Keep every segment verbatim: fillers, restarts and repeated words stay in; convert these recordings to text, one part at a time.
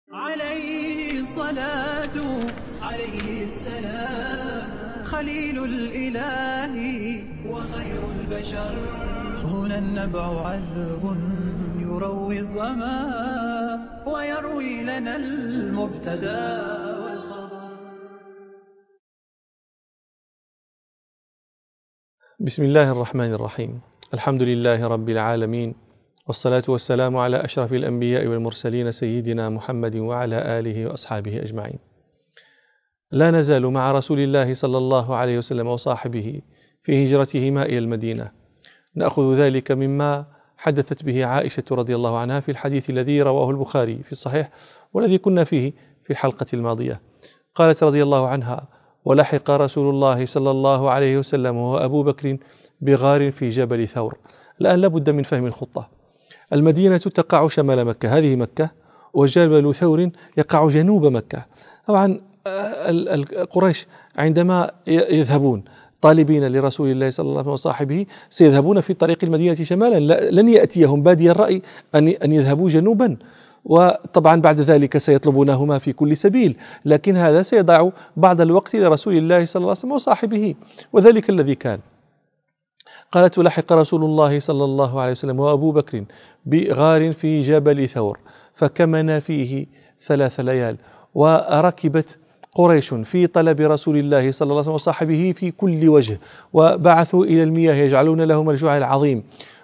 عليه الصلاة عليه السلام خليل الإله وخير البشر. هنا النبع عذب يروي الظما ويروي لنا المبتدا والخبر. بسم الله الرحمن الرحيم. الحمد لله رب العالمين، والصلاة والسلام على أشرف الأنبياء والمرسلين سيدنا محمد وعلى آله وأصحابه أجمعين. لا نزال مع رسول الله صلى الله عليه وسلم وصاحبه في هجرتهما إلى المدينة، نأخذ ذلك مما حدثت به عائشة رضي الله عنها في الحديث الذي رواه البخاري في الصحيح والذي كنا فيه في الحلقة الماضية. قالت رضي الله عنها: ولحق رسول الله صلى الله عليه وسلم وأبو بكر بغار في جبل ثور. الآن لابد من فهم الخطة. المدينة تقع شمال مكة، هذه مكة، وجبل ثور يقع جنوب مكة. طبعا قريش عندما يذهبون طالبين لرسول الله صلى الله عليه وسلم وصاحبه سيذهبون في طريق المدينة شمالا، لن يأتيهم بادي الرأي أن يذهبوا جنوبا، وطبعا بعد ذلك سيطلبونهما في كل سبيل، لكن هذا سيضع بعض الوقت لرسول الله صلى الله عليه وسلم وصاحبه، وذلك الذي كان. قالت: ولحق رسول الله صلى الله عليه وسلم وأبو بكر بغار في جبل ثور فكمن فيه ثلاث ليال. وركبت قريش في طلب رسول الله صلى الله عليه وسلم وصاحبه في كل وجه، وبعثوا إلى المياه يجعلون لهم الجوع العظيم،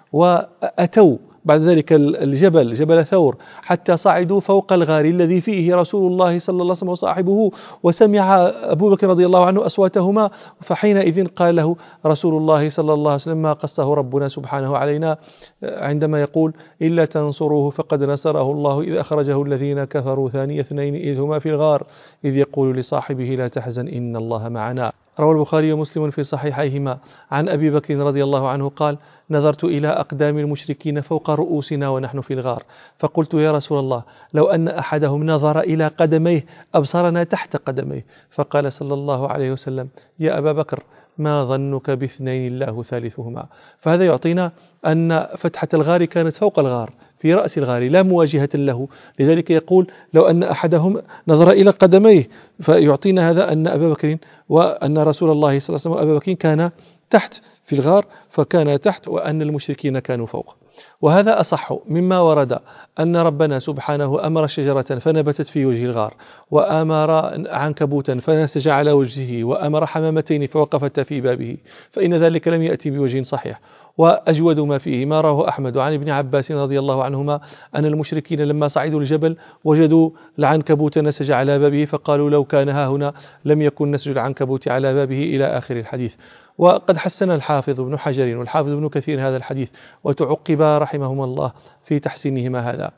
وأتوا بعد ذلك الجبل جبل ثور حتى صعدوا فوق الغار الذي فيه رسول الله صلى الله عليه وسلم وصاحبه، وسمع أبو بكر رضي الله عنه أصواتهما، فحينئذ قال له رسول الله صلى الله عليه وسلم ما قصه ربنا سبحانه علينا عندما يقول: إلا تنصروه فقد نصره الله إذ أخرجه الذين كفروا ثاني اثنين إذ هما في الغار إذ يقول لصاحبه لا تحزن إن الله معنا. روى البخاري ومسلم في صحيحيهما عن أبي بكر رضي الله عنه قال: نظرت إلى أقدام المشركين فوق رؤوسنا ونحن في الغار، فقلت يا رسول الله لو أن أحدهم نظر إلى قدميه أبصرنا تحت قدميه. فقال صلى الله عليه وسلم: يا أبا بكر ما ظنك باثنين الله ثالثهما. فهذا يعطينا أن فتحة الغار كانت فوق الغار في رأس الغار لا مواجهة له، لذلك يقول لو أن أحدهم نظر إلى قدميه، فيعطينا هذا أن أبا بكر وأن رسول الله صلى الله عليه وسلم وأبا بكر كان تحت في الغار، فكان تحت وأن المشركين كانوا فوق. وهذا أصح مما ورد أن ربنا سبحانه أمر شجرة فنبتت في وجه الغار، وأمر عنكبوتا فنسج على وجهه، وأمر حمامتين فوقفتا في بابه، فإن ذلك لم يأتي بوجه صحيح. وأجود ما فيه ما رواه أحمد عن ابن عباس رضي الله عنهما أن المشركين لما صعدوا الجبل وجدوا العنكبوت نسج على بابه، فقالوا لو كان ها هنا لم يكن نسج العنكبوت على بابه إلى آخر الحديث. وقد حسن الحافظ ابن حجر والحافظ ابن كثير هذا الحديث، وتعقبا رحمهما الله في تحسينهما هذا.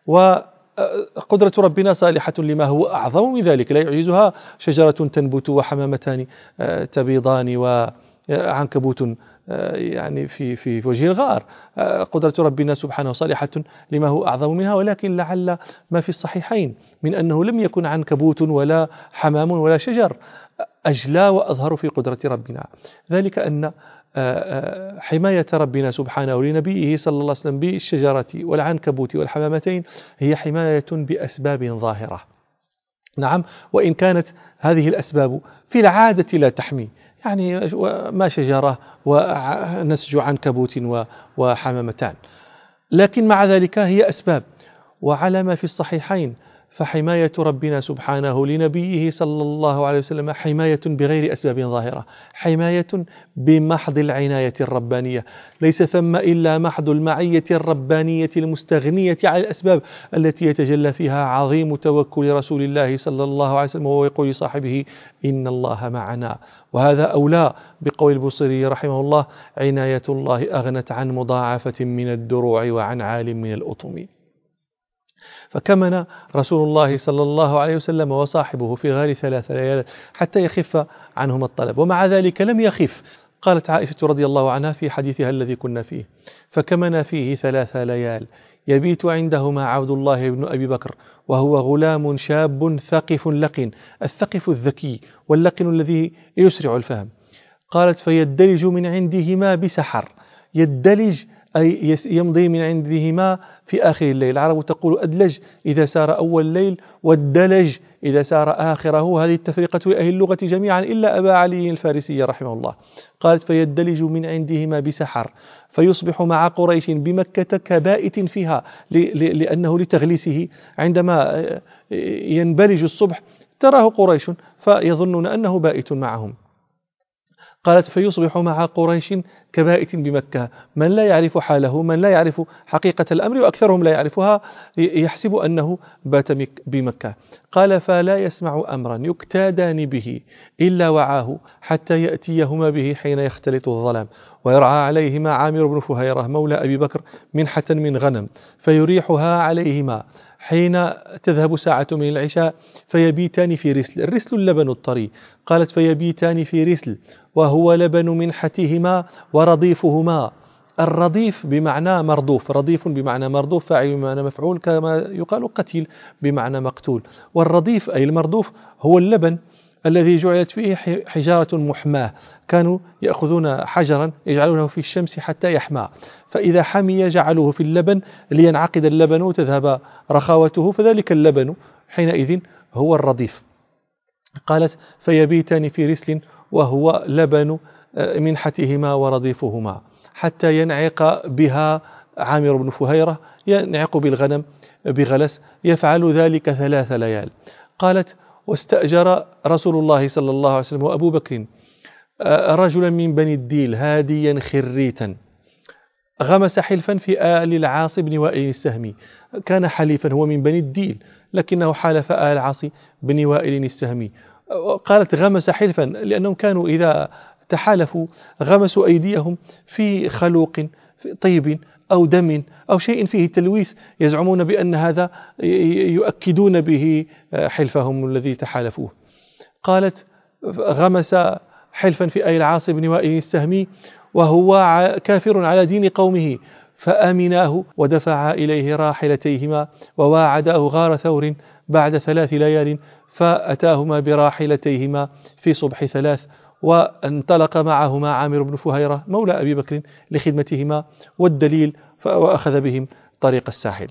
وقدرة ربنا صالحة لما هو أعظم من ذلك، لا يعجزها شجرة تنبت وحمامتان تبيضان وعنكبوت يعني في في وجه الغار. قدرة ربنا سبحانه صالحة لما هو أعظم منها، ولكن لعل ما في الصحيحين من أنه لم يكن عنكبوت ولا حمام ولا شجر أجلى وأظهر في قدرة ربنا، ذلك أن حماية ربنا سبحانه لنبيه صلى الله عليه وسلم بالشجرة والعنكبوت والحمامتين هي حماية بأسباب ظاهرة. نعم، وإن كانت هذه الأسباب في العادة لا تحمي، يعني ما شجرة ونسج عنكبوت وحمامتان، لكن مع ذلك هي أسباب. وعلى ما في الصحيحين فحماية ربنا سبحانه لنبيه صلى الله عليه وسلم حماية بغير أسباب ظاهرة، حماية بمحض العناية الربانية، ليس ثم إلا محض المعية الربانية المستغنية عن الأسباب التي يتجلى فيها عظيم توكل رسول الله صلى الله عليه وسلم، وهو يقول لصاحبه إن الله معنا. وهذا أولى بقول البصري رحمه الله: عناية الله أغنت عن مضاعفة من الدروع وعن عال من الأطم. فكمن رسول الله صلى الله عليه وسلم وصاحبه في غار ثلاث ليال حتى يخف عنهما الطلب، ومع ذلك لم يخف. قالت عائشة رضي الله عنها في حديثها الذي كنا فيه: فكمن فيه ثلاث ليال يبيت عندهما عبد الله بن أبي بكر وهو غلام شاب ثقف لقن، الثقف الذكي واللقن الذي يسرع الفهم. قالت: فيدلج من عندهما بسحر. يدلج أي يمضي من عندهما في آخر الليل. العرب تقول أدلج إذا سار أول الليل، والدلج إذا سار آخره. هذه التفرقة لأهل اللغة جميعا إلا أبا علي الفارسي رحمه الله. قالت فيدلج من عندهما بسحر فيصبح مع قريش بمكة كبائت فيها، لأنه لتغليسه عندما ينبلج الصبح تراه قريش فيظنون أنه بائت معهم. قالت فيصبح مع قريش كبائت بمكة. من لا يعرف حاله، من لا يعرف حقيقة الأمر وأكثرهم لا يعرفها، يحسب أنه بات بمكة. قال فلا يسمع أمرا يكتادان به إلا وعاه حتى يأتيهما به حين يختلط الظلام، ويرعى عليهما عامر بن فهيرة مولى أبي بكر منحة من غنم فيريحها عليهما حين تذهب ساعة من العشاء فيبيتان في رسل. الرسل اللبن الطري. قالت فيبيتان في رسل وهو لبن منحتهما ورضيفهما. الرضيف بمعنى مردوف، رضيف بمعنى مردوف، فاعل بمعنى مفعول، كما يقال قتيل بمعنى مقتول. والرضيف أي المردوف هو اللبن الذي جعلت فيه حجارة محماة، كانوا يأخذون حجرا يجعلونه في الشمس حتى يحمى، فإذا حمي جعلوه في اللبن لينعقد اللبن وتذهب رخاوته، فذلك اللبن حينئذ هو الرضيف. قالت فيبيتان في رسل وهو لبن منحتهما ورضيفهما حتى ينعق بها عامر بن فهيرة، ينعق بالغنم بغلس، يفعل ذلك ثلاث ليال. قالت واستأجر رسول الله صلى الله عليه وسلم وأبو بكر رجلا من بني الديل هاديا خريتا غمس حلفا في آل العاص بن وائل السهمي. كان حليفا هو من بني الديل لكنه حالف آل العاص بن وائل السهمي. قالت غمس حلفا لأنهم كانوا إذا تحالفوا غمسوا أيديهم في خلوق طيب أو دم أو شيء فيه تلويث، يزعمون بأن هذا يؤكدون به حلفهم الذي تحالفوه. قالت غمس حلفا في آل العاص بن وائل السهمي وهو كافر على دين قومه، فأمناه ودفع إليه راحلتيهما وواعداه غار ثور بعد ثلاث ليال، فأتاهما براحلتيهما في صبح ثلاث، وانطلق معهما عامر بن فهيرة مولى أبي بكر لخدمتهما والدليل، وأخذ بهم طريق الساحل.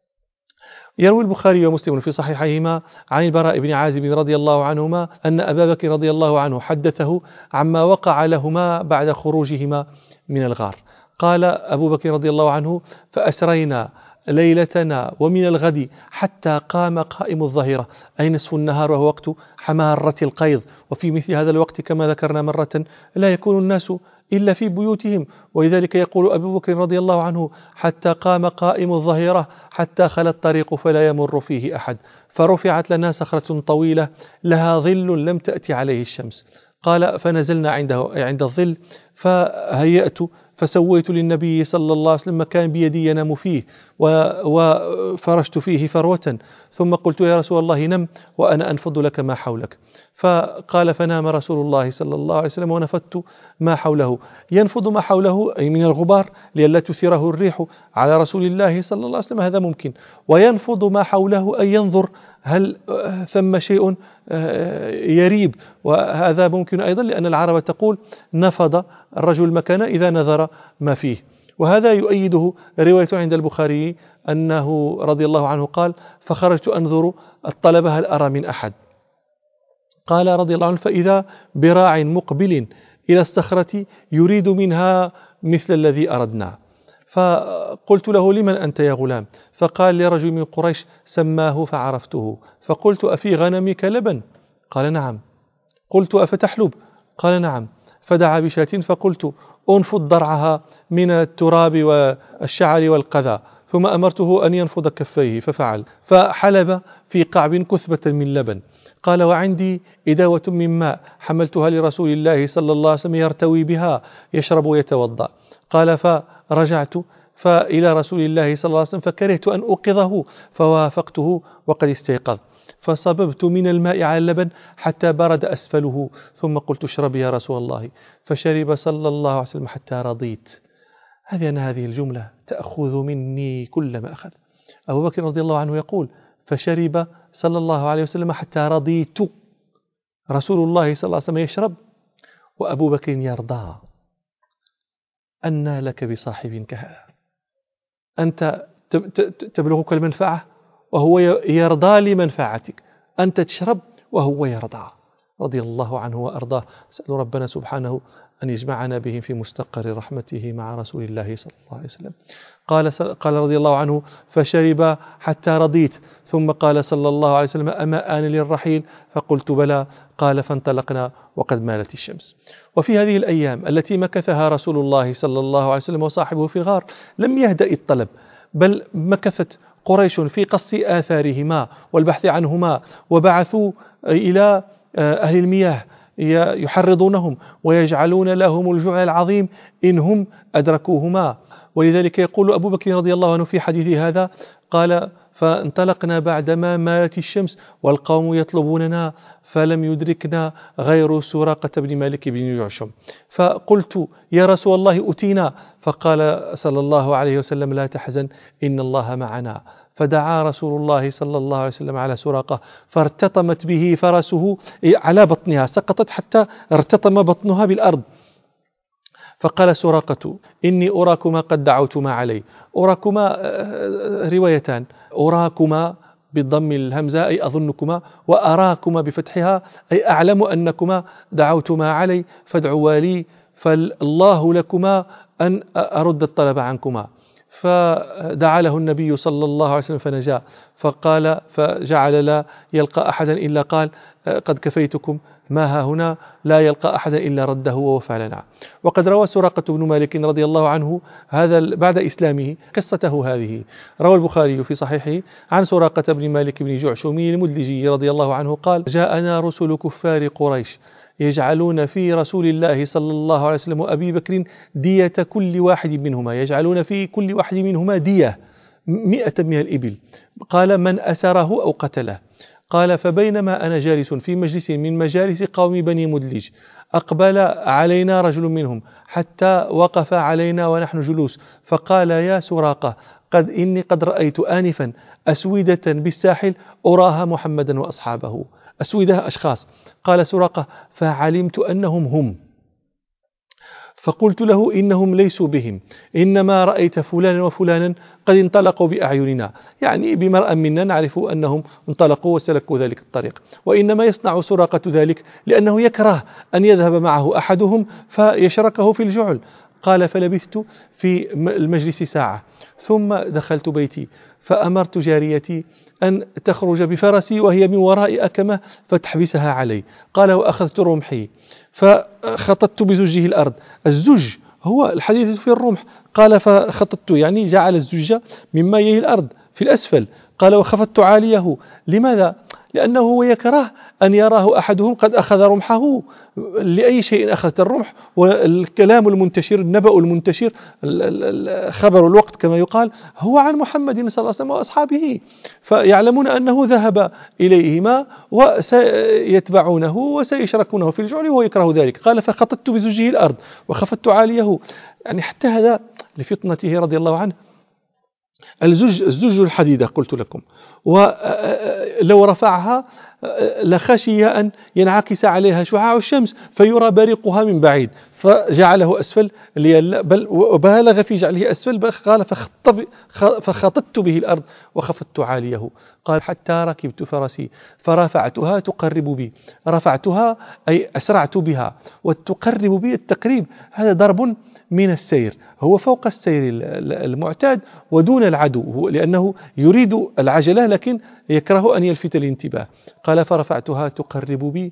يروي البخاري ومسلم في صحيحيهما عن البراء بن عازب رضي الله عنهما أن أبا بكر رضي الله عنه حدثه عما وقع لهما بعد خروجهما من الغار. قال أبو بكر رضي الله عنه فأسرينا ليلتنا ومن الغد حتى قام قائم الظهيرة، أي نصف النهار وهو وقت حمارة القيظ، وفي مثل هذا الوقت كما ذكرنا مرة لا يكون الناس إلا في بيوتهم، ولذلك يقول أبو بكر رضي الله عنه حتى قام قائم الظهيرة حتى خلى الطريق فلا يمر فيه أحد، فرفعت لنا صخرة طويلة لها ظل لم تأتي عليه الشمس. قال فنزلنا عنده عند الظل فهيأت فسويت للنبي صلى الله عليه وسلم مكان بيدي ينام فيه وفرشت فيه فروة، ثم قلت يا رسول الله نم وأنا أنفض لك ما حولك. فقال فنام رسول الله صلى الله عليه وسلم ونفضت ما حوله. ينفض ما حوله أي من الغبار لئلا تثيره الريح على رسول الله صلى الله عليه وسلم، هذا ممكن. وينفض ما حوله أي ينظر هل ثم شيء يريب، وهذا ممكن أيضا لأن العرب تقول نفض الرجل مكان إذا نظر ما فيه. وهذا يؤيده رواية عند البخاري أنه رضي الله عنه قال فخرجت أنظر الطلبة هل أرى من أحد. قال رضي الله عنه فإذا براع مقبل إلى الصخرة يريد منها مثل الذي أردنا، فقلت له لمن أنت يا غلام؟ فقال لرجل من قريش سماه فعرفته، فقلت أفي غنمك لبن؟ قال نعم. قلت أفتحلب؟ قال نعم. فدعا بشاة فقلت أنفض ضرعها من التراب والشعر والقذى، ثم أمرته أن ينفض كفيه ففعل، فحلب في قعب كثبة من لبن. قال وعندي إداوة من ماء حملتها لرسول الله صلى الله عليه وسلم يرتوي بها يشرب ويتوضأ. قال فرجعت فإلى رسول الله صلى الله عليه وسلم فكرهت أن أوقظه فوافقته وقد استيقظ، فصببت من الماء على اللبن حتى برد أسفله، ثم قلت اشرب يا رسول الله، فشرب صلى الله عليه وسلم حتى رضيت. هذه أن هذه الجملة تأخذ مني كل ما أخذ. أبو بكر رضي الله عنه يقول فشرب صلى الله عليه وسلم حتى رضيت، رسول الله صلى الله عليه وسلم يشرب وأبو بكر يرضى. أنى لك بصاحب كهذا. أنت تبلغك المنفعة وهو يرضى لمنفعتك، أنت تشرب وهو يرضى، رضي الله عنه وأرضاه. أسأل ربنا سبحانه أن يجمعنا بهم في مستقر رحمته مع رسول الله صلى الله عليه وسلم. قال قال رضي الله عنه: فشرب حتى رضيت، ثم قال صلى الله عليه وسلم: أما آن للرحيل؟ فقلت: بلى. قال: فانطلقنا وقد مالت الشمس. وفي هذه الأيام التي مكثها رسول الله صلى الله عليه وسلم وصاحبه في الغار لم يهدأ الطلب، بل مكثت قريش في قص آثارهما والبحث عنهما، وبعثوا إلى أهل المياه يحرضونهم ويجعلون لهم الجوع العظيم إن هم أدركوهما. ولذلك يقول أبو بكر رضي الله عنه في حديث هذا، قال: فانطلقنا بعدما مالت الشمس والقوم يطلبوننا، فلم يدركنا غير سراقة بن مالك بن جعشم. فقلت: يا رسول الله أتينا. فقال صلى الله عليه وسلم: لا تحزن، إن الله معنا. فدعا رسول الله صلى الله عليه وسلم على سراقة، فارتطمت به فرسه على بطنها، سقطت حتى ارتطم بطنها بالأرض. فقال سراقة: إني أراكما قد دعوتما علي. أراكما روايتان: أراكما بضم الهمزة أي أظنكما، وأراكما بفتحها أي أعلم أنكما دعوتما علي، فادعوا لي فالله لكما أن أرد الطلب عنكما. فدعا له النبي صلى الله عليه وسلم فنجا. فقال فجعل لا يلقى أحدا إلا قال: قد كفيتكم ما ها هنا، لا يلقى أحدا إلا رده ووفى لنا. وقد روى سراقة بن مالك رضي الله عنه هذا بعد إسلامه قصته هذه. روى البخاري في صحيحه عن سراقة بن مالك بن جعشم المدلجي رضي الله عنه قال: جاءنا رسل كفار قريش يجعلون في رسول الله صلى الله عليه وسلم وأبي بكر دية كل واحد منهما، يجعلون في كل واحد منهما دية مئة من الإبل. قال: من أسره أو قتله. قال: فبينما أنا جالس في مجلس من مجالس قوم بني مدلج، أقبل علينا رجل منهم حتى وقف علينا ونحن جلوس، فقال: يا سراقة، قد إني قد رأيت آنفا أسودة بالساحل أراها محمدا وأصحابه. أسودة أشخاص. قال سراقة: فعلمت أنهم هم، فقلت له: إنهم ليسوا بهم، إنما رأيت فلانا وفلانا قد انطلقوا بأعيننا، يعني بمرأة منا نعرف أنهم انطلقوا وسلكوا ذلك الطريق، وإنما يصنع سراقة ذلك لأنه يكره أن يذهب معه أحدهم فيشركه في الجعل. قال: فلبثت في المجلس ساعة، ثم دخلت بيتي فأمرت جاريتي أن تخرج بفرسي وهي من وراء أكمة فتحبسها علي. قال: وأخذت رمحي فخططت بزجه الأرض. الزج هو الحديث في الرمح. قال: فخططت يعني جعل الزج مما يلي الأرض في الأسفل. قال: وخفضت عاليه. لماذا؟ لأنه هو يكره أن يراه أحدهم قد أخذ رمحه. لأي شيء أخذت الرمح؟ والكلام المنتشر، النبأ المنتشر، خبر الوقت كما يقال، هو عن محمد صلى الله عليه وسلم وأصحابه، فيعلمون أنه ذهب إليهما وسيتبعونه وسيشركونه في الجعل وهو يكره ذلك. قال: فخططت بزجه الأرض وخفضت عاليه، يعني حتى هذا لفطنته رضي الله عنه. الزج الزج الحديدة قلت لكم، ولو رفعها لخشي أن ينعكس عليها شعاع الشمس فيرى بريقها من بعيد، فجعله أسفل، بل وبالغ في جعله أسفل. قال: فخططت به الأرض وخفضت عاليه. قال: حتى ركبت فرسي فرفعتها تقرب بي. رفعتها أي أسرعت بها، والتقرب بي التقريب هذا ضرب من السير، هو فوق السير المعتاد ودون العدو، لأنه يريد العجلة لكن يكره أن يلفت الانتباه. قال: فرفعتها تقرب بي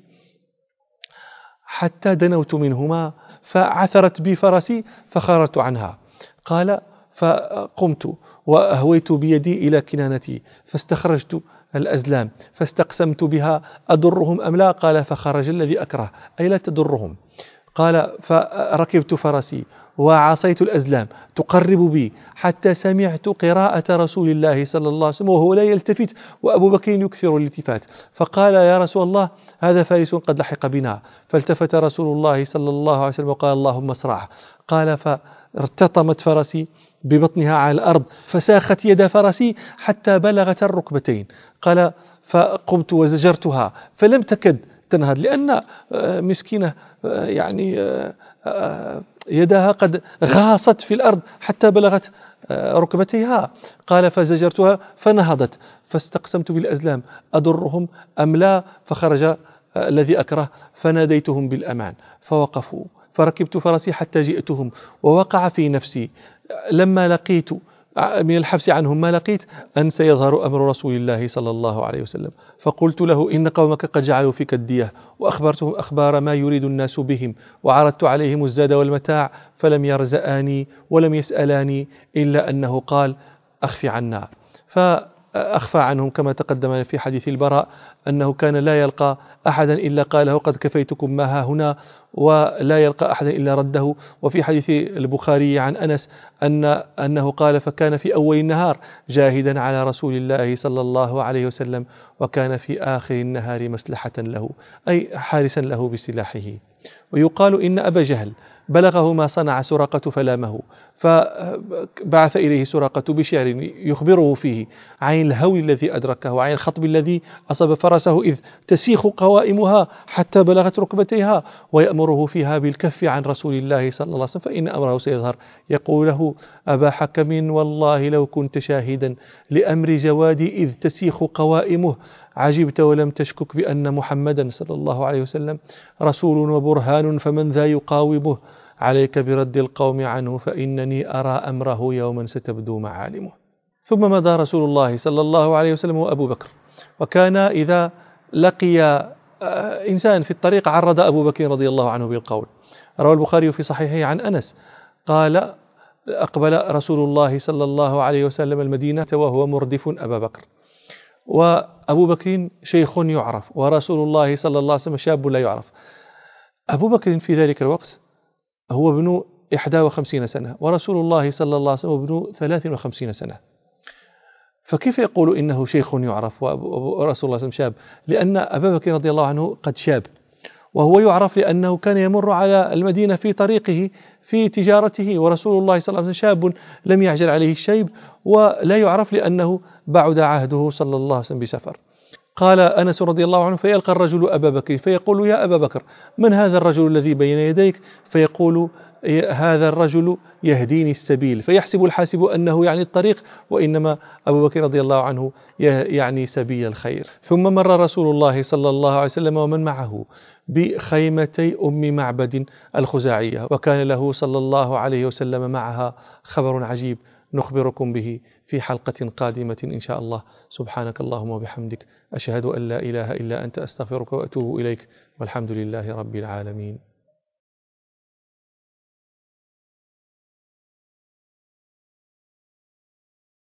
حتى دنوت منهما فعثرت بي فرسي فخرجت عنها. قال: فقمت وأهويت بيدي إلى كنانتي فاستخرجت الأزلام فاستقسمت بها أضرهم أم لا. قال: فخرج الذي أكره، أي لا تضرهم. قال: فركبت فرسي وعصيت الأزلام تقرب بي حتى سمعت قراءة رسول الله صلى الله عليه وسلم وهو لا يلتفت، وأبو بكر يكثر الالتفات. فقال: يا رسول الله، هذا فارس قد لحق بنا. فالتفت رسول الله صلى الله عليه وسلم وقال: اللهم اسرعه. قال: فارتطمت فرسي ببطنها على الأرض فساخت يد فرسي حتى بلغت الركبتين. قال: فقمت وزجرتها فلم تكد تنهض، لأن مسكينة يعني يدها قد غاصت في الأرض حتى بلغت ركبتيها. قال فزجرتها فنهضت، فاستقسمت بالأزلام أضرهم أم لا، فخرج الذي أكره، فناديتهم بالأمان فوقفوا، فركبت فرسي حتى جئتهم، ووقع في نفسي لما لقيت من الحبس عنهم ما لقيت أن سيظهر أمر رسول الله صلى الله عليه وسلم، فقلت له إن قومك قد جعلوا فيك الدية، وأخبرتهم أخبار ما يريد الناس بهم، وعرضت عليهم الزاد والمتاع، فلم يرزآني ولم يسألاني إلا أنه قال أخفي عنا. فأخفى عنهم كما تقدم في حديث البراء أنه كان لا يلقى أحدا إلا قاله قد كفيتكم ما ها هنا، ولا يلقى أحدا إلا رده. وفي حديث البخاري عن أنس أن أنه قال فكان في أول النهار جاهدا على رسول الله صلى الله عليه وسلم، وكان في آخر النهار مسلحة له، أي حارسا له بسلاحه. ويقال إن أبا جهل بلغه ما صنع سراقة فلامه، فبعث إليه سراقة بشعر يخبره فيه عن الهول الذي أدركه وعن الخطب الذي أصاب فرسه إذ تسيخ قوائمها حتى بلغت ركبتيها، ويأمره فيها بالكف عن رسول الله صلى الله عليه وسلم فإن أمره سيظهر. يقول له أبا حكم والله لو كنت شاهدا لأمر جوادي إذ تسيخ قوائمه عجبت ولم تشكك بأن محمدا صلى الله عليه وسلم رسول وبرهان، فمن ذا يقاومه؟ عليك برد القوم عنه فإنني أرى أمره يوما ستبدو معالمه. ثم مضى رسول الله صلى الله عليه وسلم وأبو بكر، وكان إذا لقي إنسان في الطريق عرض أبو بكر رضي الله عنه بالقول. روى البخاري في صحيحه عن أنس قال أقبل رسول الله صلى الله عليه وسلم المدينة وهو مردف أبا بكر، وأبو بكر شيخ يعرف ورسول الله صلى الله عليه وسلم شاب لا يعرف. أبو بكر في ذلك الوقت هو ابن إحدى وخمسين سنة، ورسول الله صلى الله عليه وسلم ابن ثلاث وخمسين سنة، فكيف يقول إنه شيخ يعرف ورسول الله صلى الله عليه وسلم شاب؟ لأن أبا بكر رضي الله عنه قد شاب، وهو يعرف لأنه كان يمر على المدينة في طريقه في تجارته، ورسول الله صلى الله عليه وسلم شاب لم يعجل عليه الشيب، ولا يعرف لأنه بعد عهده صلى الله عليه وسلم بسفر. قال أنس رضي الله عنه فيلقى الرجل أبا بكر فيقول يا أبا بكر من هذا الرجل الذي بين يديك؟ فيقول هذا الرجل يهديني السبيل، فيحسب الحاسب أنه يعني الطريق، وإنما أبو بكر رضي الله عنه يعني سبيل الخير. ثم مر رسول الله صلى الله عليه وسلم ومن معه بخيمتي أم معبد الخزاعية، وكان له صلى الله عليه وسلم معها خبر عجيب نخبركم به في حلقة قادمة إن شاء الله. سبحانك اللهم وبحمدك أشهد أن لا إله إلا أنت أستغفرك وأتوب إليك، والحمد لله رب العالمين.